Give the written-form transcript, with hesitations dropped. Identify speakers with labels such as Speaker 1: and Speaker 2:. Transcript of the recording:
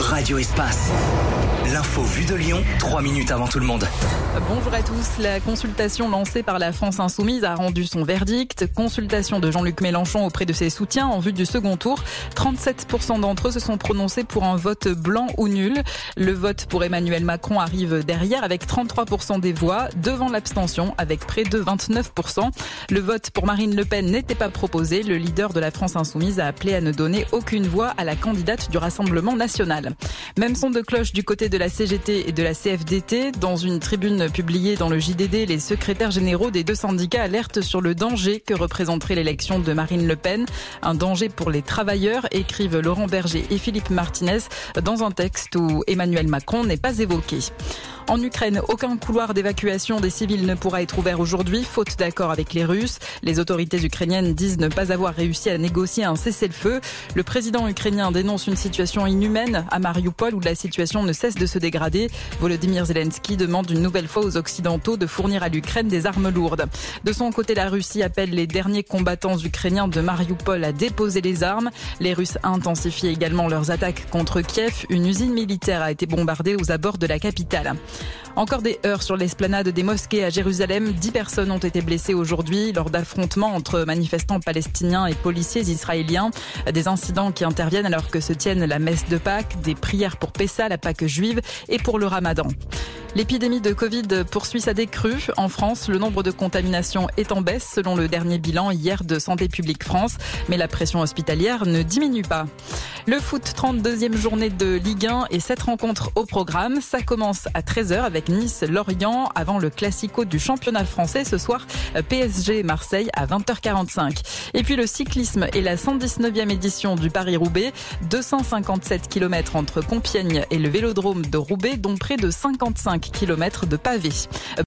Speaker 1: Radio Espace. L'info vue de Lyon, 3 minutes avant tout le monde.
Speaker 2: Bonjour à tous. La consultation lancée par la France Insoumise a rendu son verdict. Consultation de Jean-Luc Mélenchon auprès de ses soutiens en vue du second tour. 37% d'entre eux se sont prononcés pour un vote blanc ou nul. Le vote pour Emmanuel Macron arrive derrière avec 33% des voix, devant l'abstention avec près de 29%. Le vote pour Marine Le Pen n'était pas proposé. Le leader de la France Insoumise a appelé à ne donner aucune voix à la candidate du Rassemblement national. Même son de cloche du côté de la CGT et de la CFDT. Dans une tribune publiée dans le JDD, les secrétaires généraux des deux syndicats alertent sur le danger que représenterait l'élection de Marine Le Pen. Un danger pour les travailleurs, écrivent Laurent Berger et Philippe Martinez dans un texte où Emmanuel Macron n'est pas évoqué. En Ukraine, aucun couloir d'évacuation des civils ne pourra être ouvert aujourd'hui, faute d'accord avec les Russes. Les autorités ukrainiennes disent ne pas avoir réussi à négocier un cessez-le-feu. Le président ukrainien dénonce une situation inhumaine à Mariupol où la situation ne cesse de se dégrader. Volodymyr Zelensky demande une nouvelle fois aux Occidentaux de fournir à l'Ukraine des armes lourdes. De son côté, la Russie appelle les derniers combattants ukrainiens de Mariupol à déposer les armes. Les Russes intensifient également leurs attaques contre Kiev. Une usine militaire a été bombardée aux abords de la capitale. Encore des heurts sur l'esplanade des mosquées à Jérusalem. 10 personnes ont été blessées aujourd'hui lors d'affrontements entre manifestants palestiniens et policiers israéliens. Des incidents qui interviennent alors que se tiennent la messe de Pâques, des prières pour Pessa, la Pâque juive, et pour le Ramadan. L'épidémie de Covid poursuit sa décrue. En France, le nombre de contaminations est en baisse selon le dernier bilan hier de Santé publique France. Mais la pression hospitalière ne diminue pas. Le foot, 32e journée de Ligue 1 et 7 rencontres au programme. Ça commence à 13h avec Nice-Lorient avant le classico du championnat français. Ce soir, PSG-Marseille à 20h45. Et puis le cyclisme et la 119e édition du Paris-Roubaix. 257 km entre Compiègne et le vélodrome de Roubaix, dont près de 55 km de pavés.